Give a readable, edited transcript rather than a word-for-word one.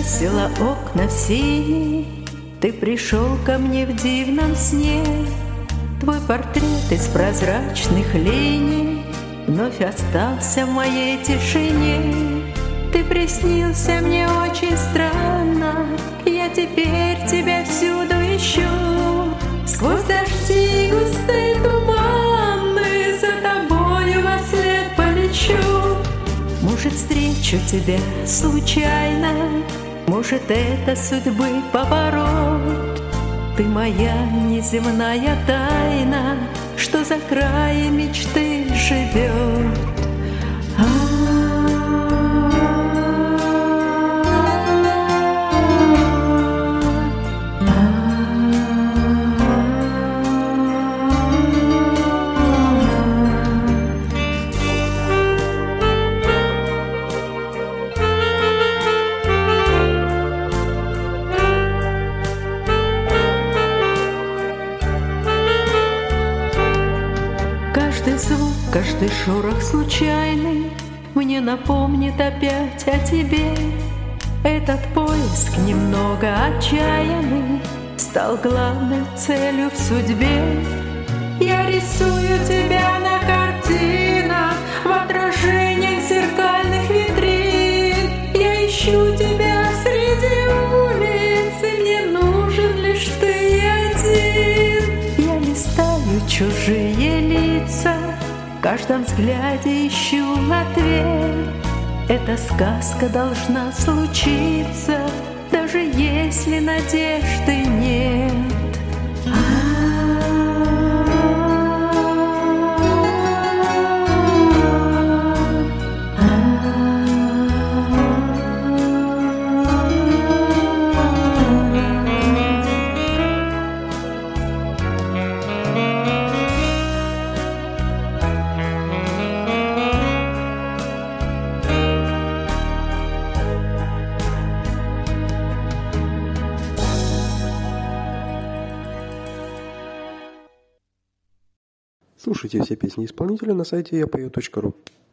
закрасила окна в синий, ты пришел ко мне в дивном сне. Твой портрет из прозрачных линий вновь остался в моей тишине. Ты приснился мне очень странно, я теперь тебя всюду ищу. Сквозь дожди и густые туманы за тобою во след полечу. Может, встречу тебя случайно, может, это судьбы поворот. Ты моя неземная тайна, что за краем мечты живет. Каждый звук, каждый шорох случайный мне напомнит опять о тебе. Этот поиск немного отчаянный стал главной целью в судьбе. Я рисую тебя на картинах, в отражениях зеркальных витрин. Я ищу тебя среди улиц, и мне нужен лишь ты один. Я листаю чужие лица, в каждом взгляде ищу ответ. Эта сказка должна случиться, даже если надежды нет. Слушайте все песни исполнителя на сайте yapeo.ru.